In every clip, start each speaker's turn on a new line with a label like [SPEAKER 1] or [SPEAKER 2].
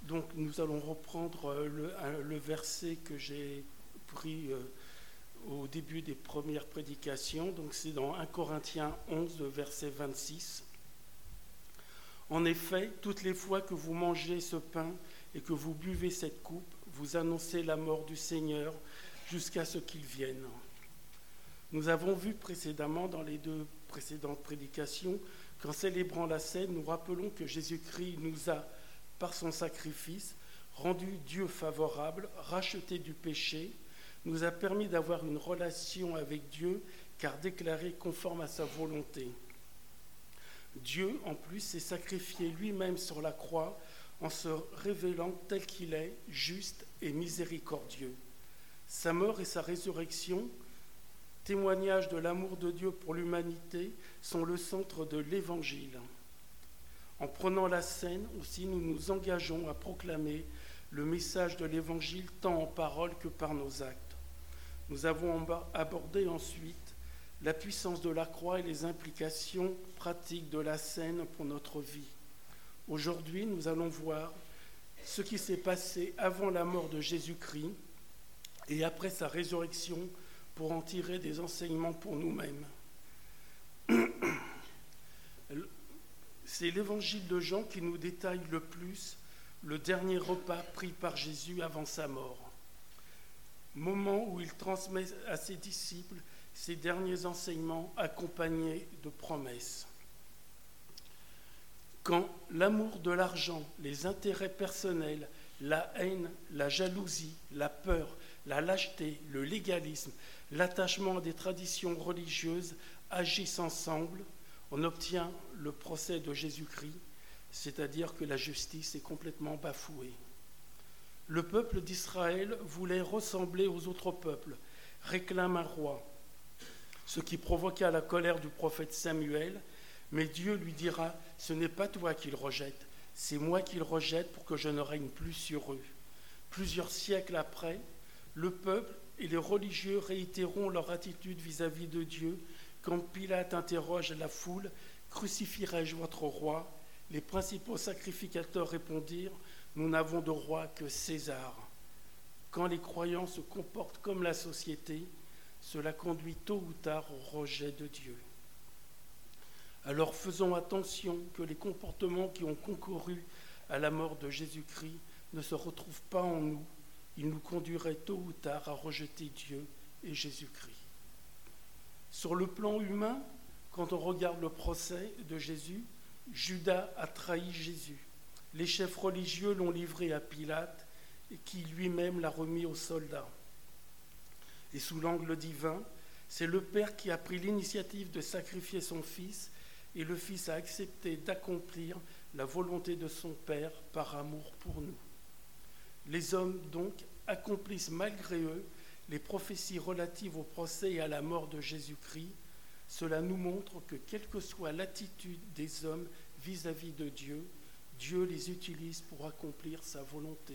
[SPEAKER 1] Donc nous allons reprendre le verset que j'ai pris au début des premières prédications. Donc c'est dans 1 Corinthiens 11, verset 26. En effet, toutes les fois que vous mangez ce pain et que vous buvez cette coupe, vous annoncez la mort du Seigneur jusqu'à ce qu'il vienne. Nous avons vu précédemment dans les 2 précédentes prédications qu'en célébrant la scène, nous rappelons que Jésus-Christ nous a, par son sacrifice, rendu Dieu favorable, racheté du péché, nous a permis d'avoir une relation avec Dieu, car déclaré conforme à sa volonté. Dieu, en plus, s'est sacrifié lui-même sur la croix en se révélant tel qu'il est, juste et miséricordieux. Sa mort et sa résurrection, témoignage de l'amour de Dieu pour l'humanité, sont le centre de l'Évangile. En prenant la scène aussi, nous nous engageons à proclamer le message de l'Évangile tant en parole que par nos actes. Nous avons abordé ensuite la puissance de la croix et les implications pratiques de la scène pour notre vie. Aujourd'hui, nous allons voir ce qui s'est passé avant la mort de Jésus-Christ et après sa résurrection pour en tirer des enseignements pour nous-mêmes. C'est l'évangile de Jean qui nous détaille le plus le dernier repas pris par Jésus avant sa mort. Moment où il transmet à ses disciples ses derniers enseignements accompagnés de promesses. Quand l'amour de l'argent, les intérêts personnels, la haine, la jalousie, la peur, la lâcheté, le légalisme, l'attachement à des traditions religieuses agissent ensemble, on obtient le procès de Jésus-Christ, c'est-à-dire que la justice est complètement bafouée. Le peuple d'Israël voulait ressembler aux autres peuples, réclame un roi, ce qui provoqua la colère du prophète Samuel, mais Dieu lui dira « Ce n'est pas toi qu'il rejette, c'est moi qu'il rejette pour que je ne règne plus sur eux. » Plusieurs siècles après, le peuple et les religieux réitéreront leur attitude vis-à-vis de Dieu quand Pilate interroge la foule « Crucifierai-je votre roi ?» Les principaux sacrificateurs répondirent « Nous n'avons de roi que César. » Quand les croyants se comportent comme la société, cela conduit tôt ou tard au rejet de Dieu. Alors faisons attention que les comportements qui ont concouru à la mort de Jésus-Christ ne se retrouvent pas en nous. Ils nous conduiraient tôt ou tard à rejeter Dieu et Jésus-Christ. Sur le plan humain, quand on regarde le procès de Jésus, Judas a trahi Jésus. Les chefs religieux l'ont livré à Pilate, et qui lui-même l'a remis aux soldats. Et sous l'angle divin, c'est le Père qui a pris l'initiative de sacrifier son Fils, et le Fils a accepté d'accomplir la volonté de son Père par amour pour nous. Les hommes, donc, accomplissent malgré eux les prophéties relatives au procès et à la mort de Jésus-Christ. Cela nous montre que quelle que soit l'attitude des hommes vis-à-vis de Dieu, Dieu les utilise pour accomplir sa volonté.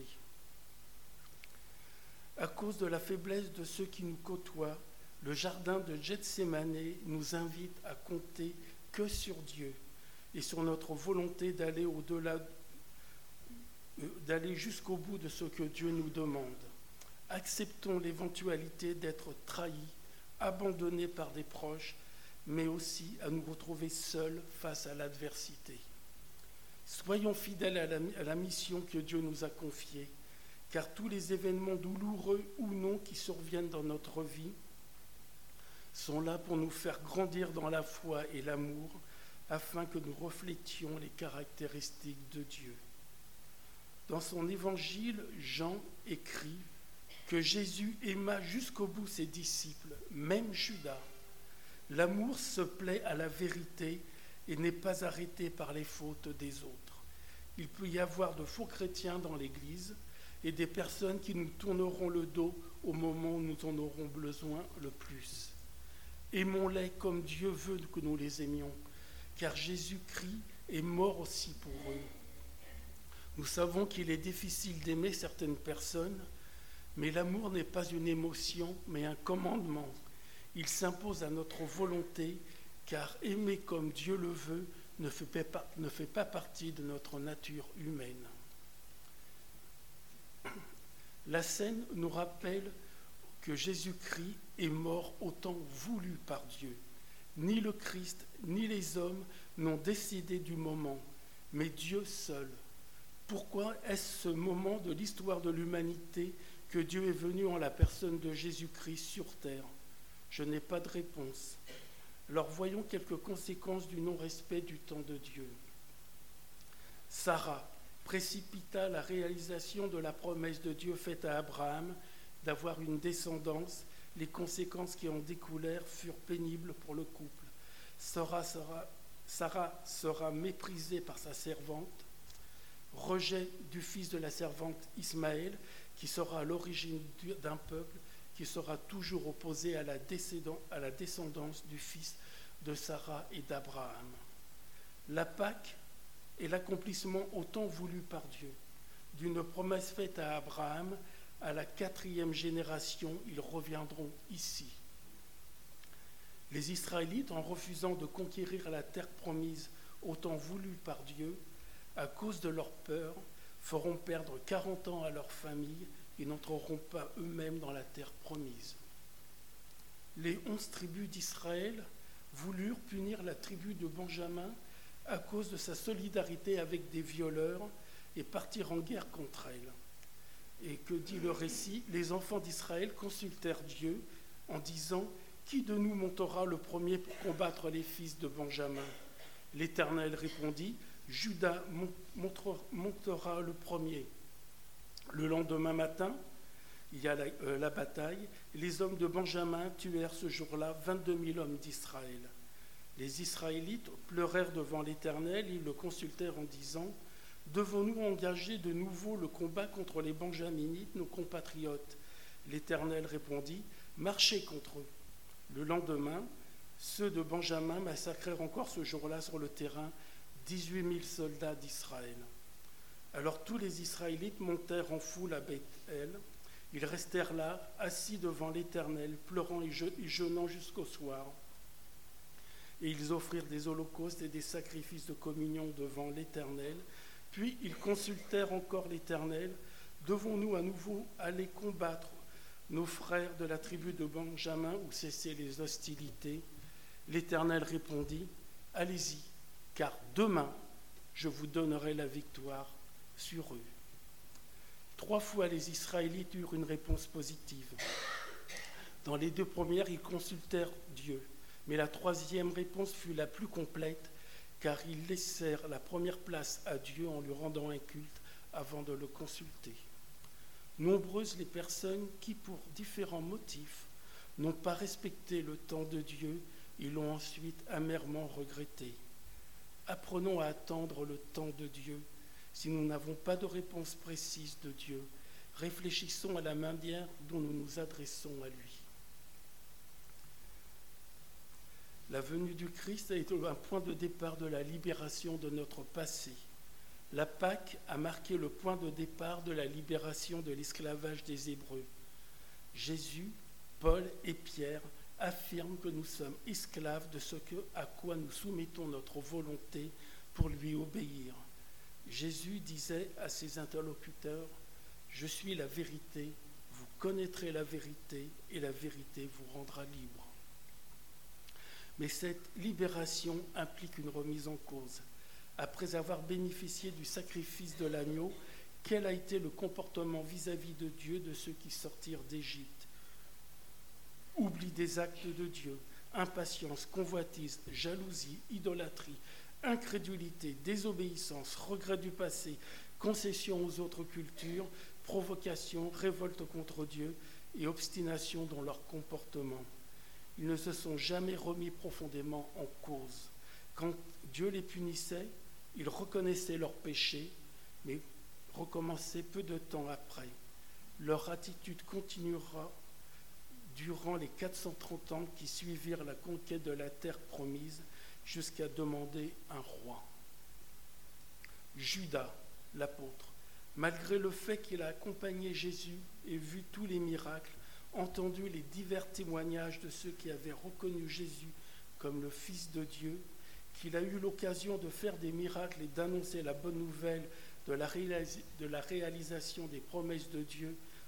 [SPEAKER 1] À cause de la faiblesse de ceux qui nous côtoient, le jardin de Gethsémane nous invite à compter que sur Dieu et sur notre volonté d'aller au-delà, d'aller jusqu'au bout de ce que Dieu nous demande. Acceptons l'éventualité d'être trahis, abandonnés par des proches, mais aussi à nous retrouver seuls face à l'adversité. Soyons fidèles à la mission que Dieu nous a confiée, car tous les événements douloureux ou non qui surviennent dans notre vie sont là pour nous faire grandir dans la foi et l'amour, afin que nous reflétions les caractéristiques de Dieu. Dans son évangile, Jean écrit que Jésus aima jusqu'au bout ses disciples, même Judas. L'amour se plaît à la vérité et n'est pas arrêté par les fautes des autres. Il peut y avoir de faux chrétiens dans l'Église et des personnes qui nous tourneront le dos au moment où nous en aurons besoin le plus. Aimons-les comme Dieu veut que nous les aimions, car Jésus-Christ est mort aussi pour eux. Nous savons qu'il est difficile d'aimer certaines personnes, mais l'amour n'est pas une émotion, mais un commandement. Il s'impose à notre volonté, car aimer comme Dieu le veut ne fait pas partie de notre nature humaine. La scène nous rappelle que Jésus-Christ est mort au temps voulu par Dieu. Ni le Christ, ni les hommes n'ont décidé du moment, mais Dieu seul. Pourquoi est-ce ce moment de l'histoire de l'humanité que Dieu est venu en la personne de Jésus-Christ sur terre? Je n'ai pas de réponse. Alors voyons quelques conséquences du non-respect du temps de Dieu. Sarah précipita la réalisation de la promesse de Dieu faite à Abraham d'avoir une descendance. Les conséquences qui en découlèrent furent pénibles pour le couple. Sarah sera méprisée par sa servante. Rejet du fils de la servante Ismaël, qui sera à l'origine d'un peuple qui sera toujours opposé à la descendance du fils de Sarah et d'Abraham. La Pâque est l'accomplissement au temps voulu par Dieu d'une promesse faite à Abraham. À la 4e génération, ils reviendront ici. Les Israélites, en refusant de conquérir la terre promise au temps voulu par Dieu, à cause de leur peur, feront perdre 40 ans à leur famille et n'entreront pas eux-mêmes dans la terre promise. Les 11 tribus d'Israël voulurent punir la tribu de Benjamin à cause de sa solidarité avec des violeurs et partir en guerre contre elle. Et que dit le récit? Les enfants d'Israël consultèrent Dieu en disant « Qui de nous montera le premier pour combattre les fils de Benjamin ?» L'Éternel répondit « Judas montera le premier. » Le lendemain matin, il y a la bataille. Les hommes de Benjamin tuèrent ce jour-là 22 000 hommes d'Israël. Les Israélites pleurèrent devant l'Éternel. Ils le consultèrent en disant « Devons-nous engager de nouveau le combat contre les Benjaminites, nos compatriotes ?» L'Éternel répondit « Marchez contre eux. » Le lendemain, ceux de Benjamin massacrèrent encore ce jour-là sur le terrain 18 000 soldats d'Israël. Alors tous les Israélites montèrent en foule à Beth-El. Ils restèrent là, assis devant l'Éternel, pleurant et jeûnant jusqu'au soir. Et ils offrirent des holocaustes et des sacrifices de communion devant l'Éternel. Puis ils consultèrent encore l'Éternel. Devons-nous à nouveau aller combattre nos frères de la tribu de Benjamin ou cesser les hostilités? L'Éternel répondit, « Allez-y, car demain, je vous donnerai la victoire sur eux. » 3 fois, les Israélites eurent une réponse positive. Dans les 2 premières, ils consultèrent Dieu. Mais la 3e réponse fut la plus complète, car ils laissèrent la première place à Dieu en lui rendant un culte avant de le consulter. Nombreuses les personnes qui, pour différents motifs, n'ont pas respecté le temps de Dieu et l'ont ensuite amèrement regretté. Apprenons à attendre le temps de Dieu. Si nous n'avons pas de réponse précise de Dieu, réfléchissons à la manière dont nous nous adressons à lui. La venue du Christ a été un point de départ de la libération de notre passé. La Pâque a marqué le point de départ de la libération de l'esclavage des Hébreux. Jésus, Paul et Pierre affirment que nous sommes esclaves de ce à quoi nous soumettons notre volonté pour lui obéir. Jésus disait à ses interlocuteurs « Je suis la vérité, vous connaîtrez la vérité et la vérité vous rendra libre. » Mais cette libération implique une remise en cause. Après avoir bénéficié du sacrifice de l'agneau, quel a été le comportement vis-à-vis de Dieu de ceux qui sortirent d'Égypte? Oubli des actes de Dieu, impatience, convoitise, jalousie, idolâtrie, incrédulité, désobéissance, regret du passé, concession aux autres cultures, provocation, révolte contre Dieu et obstination dans leur comportement. Ils ne se sont jamais remis profondément en cause. Quand Dieu les punissait, ils reconnaissaient leurs péchés, mais recommençaient peu de temps après. Leur attitude continuera durant les 430 ans qui suivirent la conquête de la terre promise, jusqu'à demander un roi. Judas, l'apôtre, malgré le fait qu'il a accompagné Jésus et vu tous les miracles, entendu les divers témoignages de ceux qui avaient reconnu Jésus comme le Fils de Dieu, qu'il a eu l'occasion de faire des miracles et d'annoncer la bonne nouvelle de la réalisation des promesses de Dieu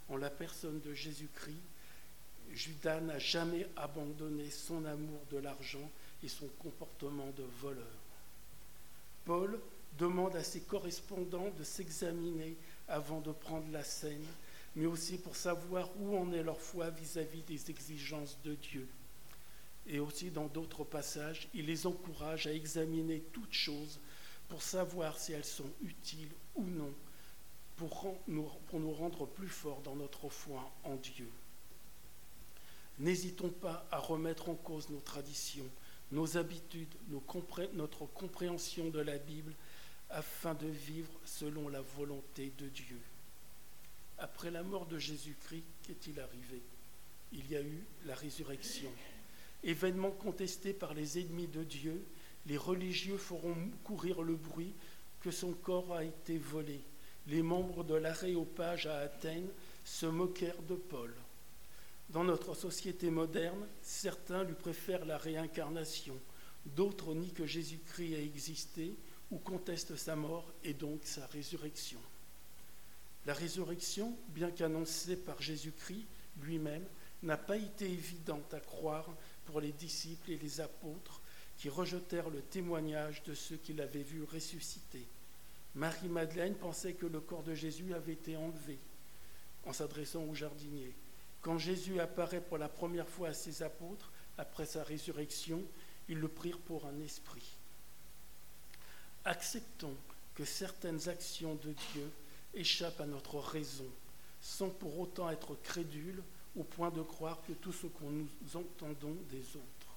[SPEAKER 1] En la personne de Jésus-Christ, Judas n'a jamais abandonné son amour de l'argent et son comportement de voleur. Paul demande à ses correspondants de s'examiner avant de prendre la scène, mais aussi pour savoir où en est leur foi vis-à-vis des exigences de Dieu. Et aussi dans d'autres passages, il les encourage à examiner toutes choses pour savoir si elles sont utiles ou non, pour nous rendre plus forts dans notre foi en Dieu. N'hésitons pas à remettre en cause nos traditions, nos habitudes, notre compréhension de la Bible, afin de vivre selon la volonté de Dieu. Après la mort de Jésus-Christ, qu'est-il arrivé? Il y a eu la résurrection. Événement contesté par les ennemis de Dieu, les religieux feront courir le bruit que son corps a été volé. Les membres de l'Aréopage à Athènes se moquèrent de Paul. Dans notre société moderne, certains lui préfèrent la réincarnation, d'autres nient que Jésus-Christ ait existé ou contestent sa mort et donc sa résurrection. La résurrection, bien qu'annoncée par Jésus-Christ lui-même, n'a pas été évidente à croire pour les disciples et les apôtres qui rejetèrent le témoignage de ceux qui l'avaient vu ressusciter. Marie-Madeleine pensait que le corps de Jésus avait été enlevé en s'adressant au jardinier. Quand Jésus apparaît pour la première fois à ses apôtres, après sa résurrection, ils le prirent pour un esprit. Acceptons que certaines actions de Dieu échappent à notre raison, sans pour autant être crédules au point de croire que tout ce que nous entendons des autres.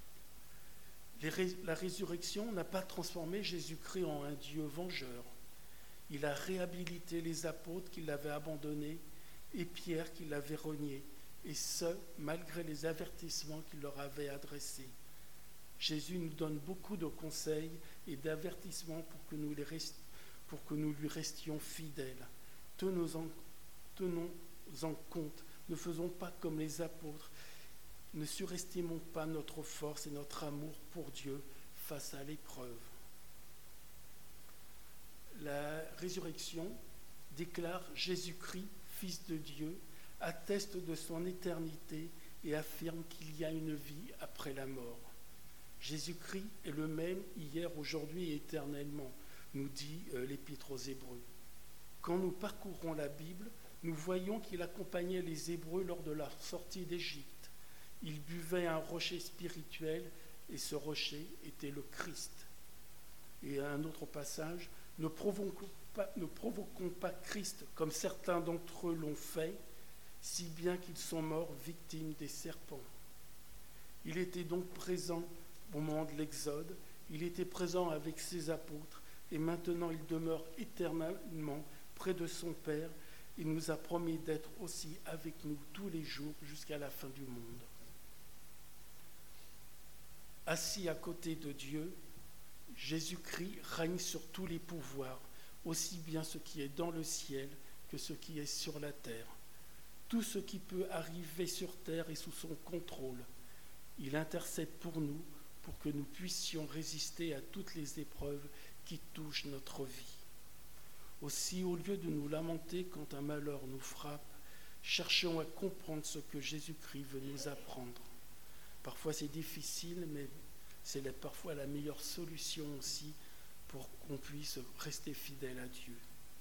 [SPEAKER 1] La résurrection n'a pas transformé Jésus-Christ en un Dieu vengeur. Il a réhabilité les apôtres qui l'avaient abandonné et Pierre qui l'avait renié, et ce, malgré les avertissements qu'il leur avait adressés. Jésus nous donne beaucoup de conseils et d'avertissements pour que nous lui restions fidèles. Tenons-en compte, ne faisons pas comme les apôtres, ne surestimons pas notre force et notre amour pour Dieu face à l'épreuve. La résurrection déclare Jésus-Christ, Fils de Dieu, atteste de son éternité et affirme qu'il y a une vie après la mort. Jésus-Christ est le même hier, aujourd'hui et éternellement, nous dit l'Épître aux Hébreux. Quand nous parcourons la Bible, nous voyons qu'il accompagnait les Hébreux lors de leur sortie d'Égypte. Ils buvaient un rocher spirituel et ce rocher était le Christ. Et à un autre passage, ne provoquons pas Christ comme certains d'entre eux l'ont fait, si bien qu'ils sont morts victimes des serpents. Il était donc présent au moment de l'Exode, il était présent avec ses apôtres, et maintenant il demeure éternellement près de son Père. Il nous a promis d'être aussi avec nous tous les jours jusqu'à la fin du monde. Assis à côté de Dieu, Jésus-Christ règne sur tous les pouvoirs, aussi bien ce qui est dans le ciel que ce qui est sur la terre. Tout ce qui peut arriver sur terre est sous son contrôle. Il intercède pour nous, pour que nous puissions résister à toutes les épreuves qui touchent notre vie. Aussi, au lieu de nous lamenter quand un malheur nous frappe, cherchons à comprendre ce que Jésus-Christ veut nous apprendre. Parfois c'est difficile, mais c'est parfois la meilleure solution aussi pour qu'on puisse rester fidèle à Dieu.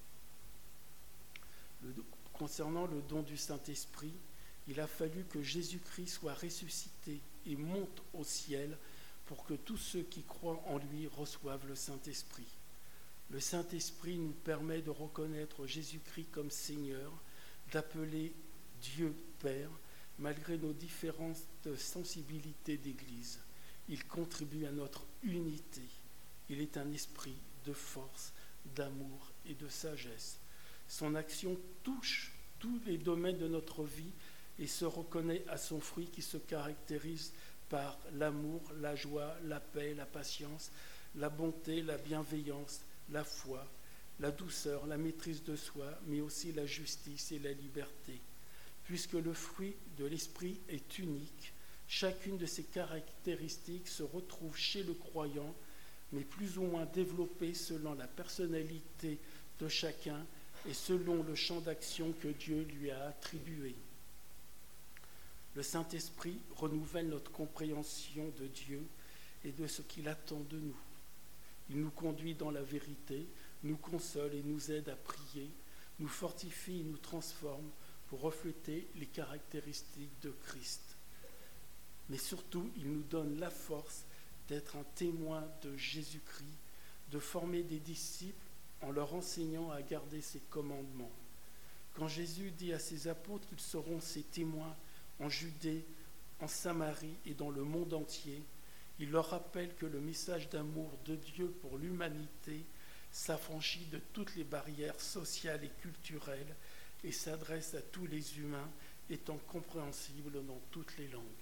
[SPEAKER 1] Concernant le don du Saint-Esprit, il a fallu que Jésus-Christ soit ressuscité et monte au ciel pour que tous ceux qui croient en lui reçoivent le Saint-Esprit. Le Saint-Esprit nous permet de reconnaître Jésus-Christ comme Seigneur, d'appeler Dieu Père, malgré nos différences de sensibilité d'Église. Il contribue à notre unité. Il est un esprit de force, d'amour et de sagesse. Son action touche tous les domaines de notre vie et se reconnaît à son fruit qui se caractérise par l'amour, la joie, la paix, la patience, la bonté, la bienveillance, la foi, la douceur, la maîtrise de soi, mais aussi la justice et la liberté. Puisque le fruit de l'esprit est unique, chacune de ces caractéristiques se retrouve chez le croyant, mais plus ou moins développée selon la personnalité de chacun et selon le champ d'action que Dieu lui a attribué. Le Saint-Esprit renouvelle notre compréhension de Dieu et de ce qu'il attend de nous. Il nous conduit dans la vérité, nous console et nous aide à prier, nous fortifie et nous transforme pour refléter les caractéristiques de Christ. Mais surtout, il nous donne la force d'être un témoin de Jésus-Christ, de former des disciples en leur enseignant à garder ses commandements. Quand Jésus dit à ses apôtres qu'ils seront ses témoins en Judée, en Samarie et dans le monde entier, il leur rappelle que le message d'amour de Dieu pour l'humanité s'affranchit de toutes les barrières sociales et culturelles et s'adresse à tous les humains, étant compréhensible dans toutes les langues.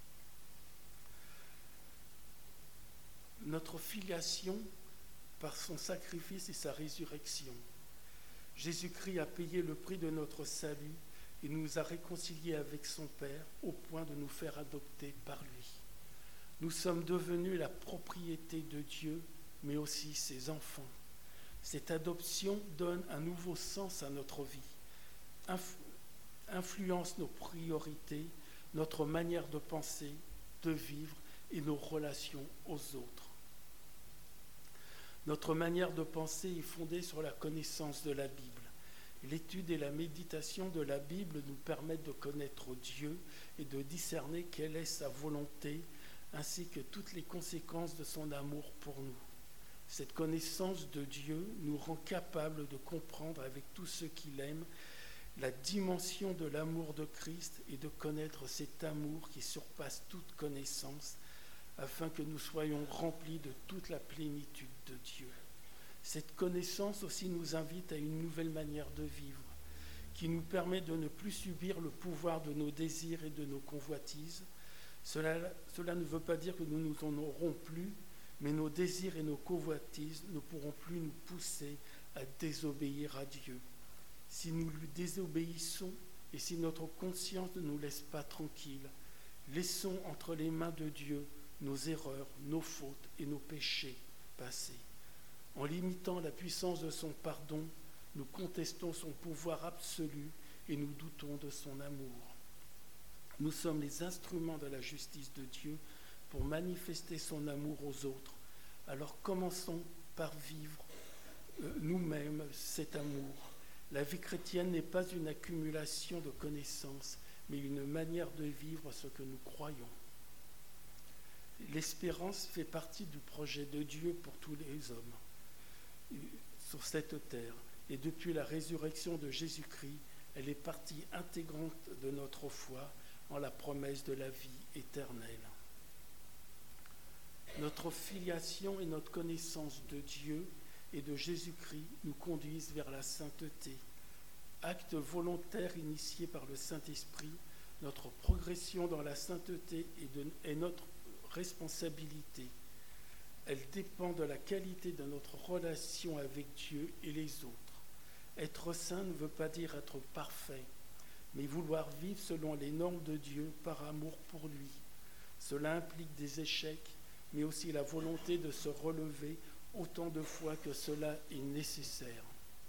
[SPEAKER 1] Notre filiation par son sacrifice et sa résurrection. Jésus-Christ a payé le prix de notre salut et nous a réconciliés avec son Père au point de nous faire adopter par lui. Nous sommes devenus la propriété de Dieu, mais aussi ses enfants. Cette adoption donne un nouveau sens à notre vie, influence nos priorités, notre manière de penser, de vivre et nos relations aux autres. Notre manière de penser est fondée sur la connaissance de la Bible. L'étude et la méditation de la Bible nous permettent de connaître Dieu et de discerner quelle est sa volonté, ainsi que toutes les conséquences de son amour pour nous. Cette connaissance de Dieu nous rend capables de comprendre avec tous ceux qu'il aime la dimension de l'amour de Christ et de connaître cet amour qui surpasse toute connaissance, afin que nous soyons remplis de toute la plénitude de Dieu. Cette connaissance aussi nous invite à une nouvelle manière de vivre, qui nous permet de ne plus subir le pouvoir de nos désirs et de nos convoitises. Cela ne veut pas dire que nous nous en aurons plus, mais nos désirs et nos convoitises ne pourront plus nous pousser à désobéir à Dieu. Si nous lui désobéissons et si notre conscience ne nous laisse pas tranquilles, laissons entre les mains de Dieu nos erreurs, nos fautes et nos péchés passés. En limitant la puissance de son pardon, nous contestons son pouvoir absolu et nous doutons de son amour. Nous sommes les instruments de la justice de Dieu pour manifester son amour aux autres. Alors commençons par vivre nous-mêmes cet amour. La vie chrétienne n'est pas une accumulation de connaissances, mais une manière de vivre ce que nous croyons. L'espérance fait partie du projet de Dieu pour tous les hommes sur cette terre. Et depuis la résurrection de Jésus-Christ, elle est partie intégrante de notre foi en la promesse de la vie éternelle. Notre filiation et notre connaissance de Dieu et de Jésus-Christ nous conduisent vers la sainteté. Acte volontaire initié par le Saint-Esprit, notre progression dans la sainteté est notre responsabilité. Elle dépend de la qualité de notre relation avec Dieu et les autres. Être saint ne veut pas dire être parfait, mais vouloir vivre selon les normes de Dieu par amour pour lui. Cela implique des échecs, mais aussi la volonté de se relever autant de fois que cela est nécessaire.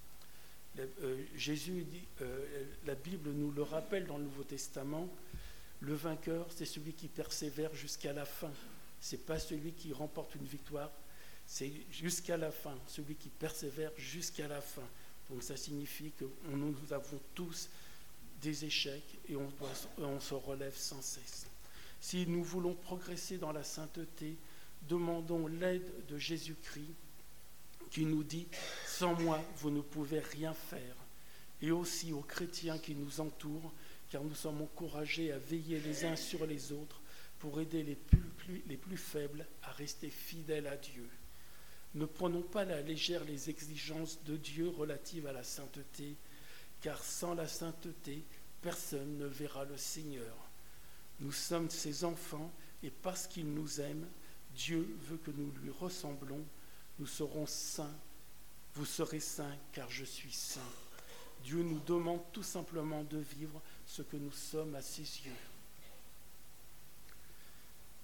[SPEAKER 1] Jésus dit, la Bible nous le rappelle dans le Nouveau Testament, le vainqueur, c'est celui qui persévère jusqu'à la fin. Ce n'est pas celui qui remporte une victoire, c'est jusqu'à la fin, celui qui persévère jusqu'à la fin. Donc ça signifie que nous avons tous des échecs et on se relève sans cesse. Si nous voulons progresser dans la sainteté, demandons l'aide de Jésus-Christ qui nous dit « Sans moi, vous ne pouvez rien faire » et aussi aux chrétiens qui nous entourent, car nous sommes encouragés à veiller les uns sur les autres pour aider les plus faibles à rester fidèles à Dieu. Ne prenons pas à la légère les exigences de Dieu relatives à la sainteté, car sans la sainteté, personne ne verra le Seigneur. Nous sommes ses enfants et parce qu'il nous aime, Dieu veut que nous lui ressemblons. Nous serons saints. Vous serez saints car je suis saint. Dieu nous demande tout simplement de vivre ce que nous sommes à ses yeux.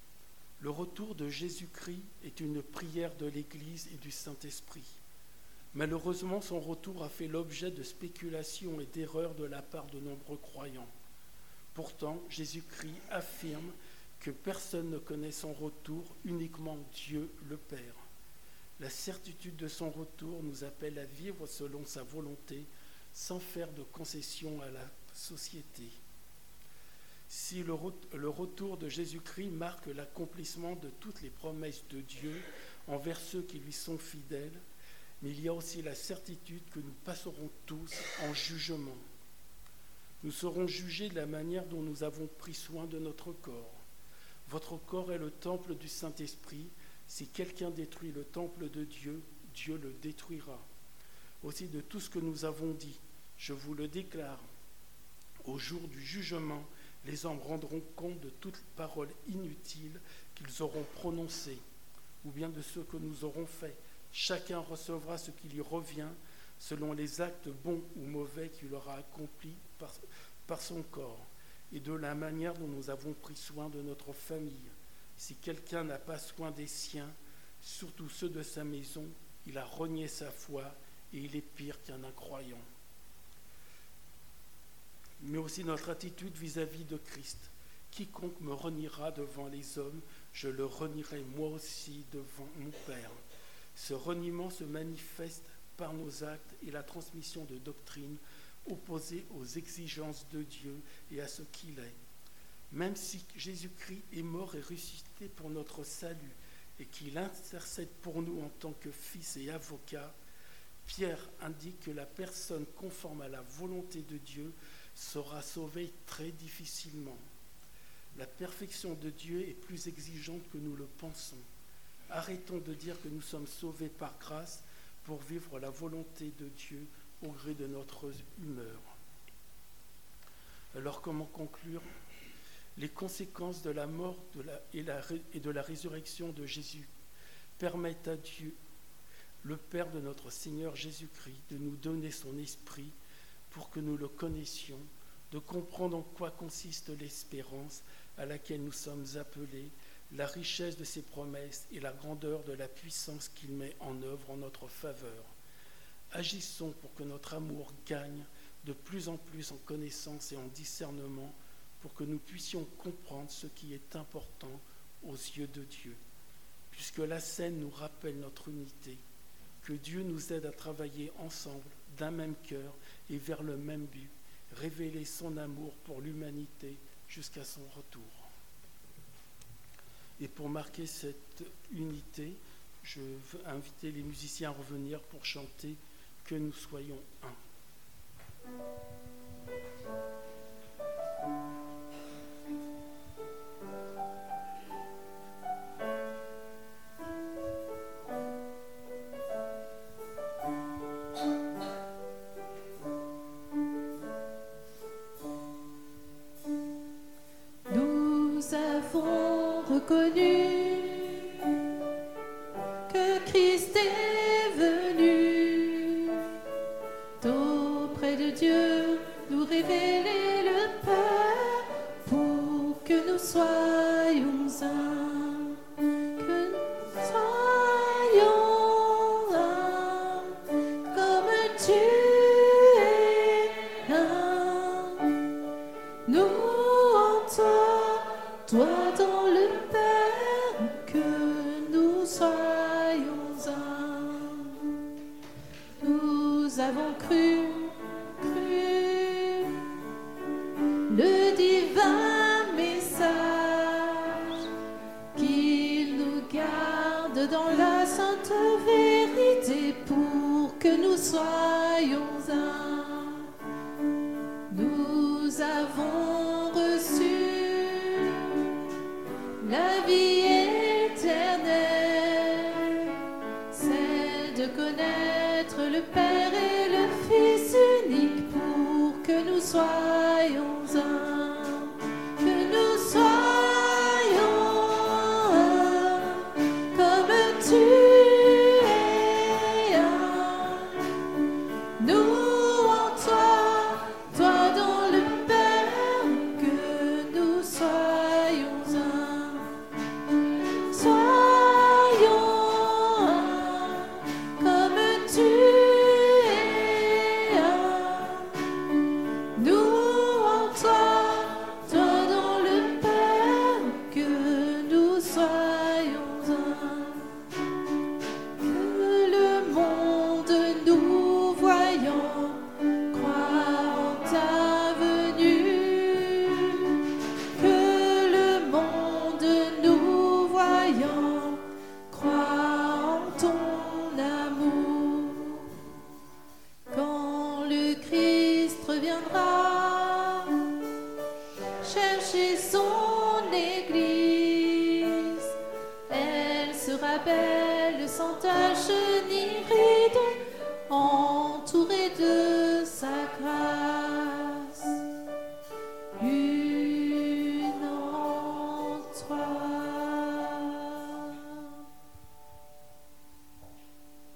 [SPEAKER 1] Le retour de Jésus-Christ est une prière de l'Église et du Saint-Esprit. Malheureusement, son retour a fait l'objet de spéculations et d'erreurs de la part de nombreux croyants. Pourtant, Jésus-Christ affirme que personne ne connaît son retour, uniquement Dieu le Père. La certitude de son retour nous appelle à vivre selon sa volonté, sans faire de concessions à la société. Si le retour de Jésus-Christ marque l'accomplissement de toutes les promesses de Dieu envers ceux qui lui sont fidèles, mais il y a aussi la certitude que nous passerons tous en jugement. Nous serons jugés de la manière dont nous avons pris soin de notre corps. Votre corps est le temple du Saint-Esprit. Si quelqu'un détruit le temple de Dieu, Dieu le détruira. Aussi de tout ce que nous avons dit, je vous le déclare, au jour du jugement, les hommes rendront compte de toute parole inutile qu'ils auront prononcée, ou bien de ce que nous aurons fait. Chacun recevra ce qui lui revient selon les actes bons ou mauvais qu'il aura accomplis par son corps, et de la manière dont nous avons pris soin de notre famille. Si quelqu'un n'a pas soin des siens, surtout ceux de sa maison, il a renié sa foi et il est pire qu'un incroyant. Mais aussi notre attitude vis-à-vis de Christ. Quiconque me reniera devant les hommes, je le renierai moi aussi devant mon Père. Ce reniement se manifeste par nos actes et la transmission de doctrines opposées aux exigences de Dieu et à ce qu'il est. Même si Jésus-Christ est mort et ressuscité pour notre salut et qu'il intercède pour nous en tant que fils et avocat, Pierre indique que la personne conforme à la volonté de Dieu sera sauvée très difficilement. La perfection de Dieu est plus exigeante que nous le pensons. Arrêtons de dire que nous sommes sauvés par grâce pour vivre la volonté de Dieu au gré de notre humeur. Alors comment conclure ? Les conséquences de la mort et de la résurrection de Jésus permettent à Dieu, le Père de notre Seigneur Jésus-Christ, de nous donner son esprit pour que nous le connaissions, de comprendre en quoi consiste l'espérance à laquelle nous sommes appelés, la richesse de ses promesses et la grandeur de la puissance qu'il met en œuvre en notre faveur. Agissons pour que notre amour gagne de plus en plus en connaissance et en discernement, pour que nous puissions comprendre ce qui est important aux yeux de Dieu. Puisque la scène nous rappelle notre unité, que Dieu nous aide à travailler ensemble d'un même cœur et vers le même but, révéler son amour pour l'humanité jusqu'à son retour. Et pour marquer cette unité, je veux inviter les musiciens à revenir pour chanter « Que nous soyons un ».
[SPEAKER 2] Nous avons reconnu que Christ est venu d'auprès de Dieu nous révéler le Père pour que nous soyons un, que nous soyons un, comme Dieu est un. Nous en toi dans le Père, que nous soyons un. Nous avons cru le divin message qu'il nous garde dans la sainte vérité pour que nous soyons un. Nous avons reçu la vie éternelle, c'est de connaître le Père et le Fils unique pour que nous soyons un, que nous soyons un, comme tu es un. Nous en toi dans le Père, que nous soyons un. Soyons un, comme tu viendra chercher son église. Elle sera belle sans tache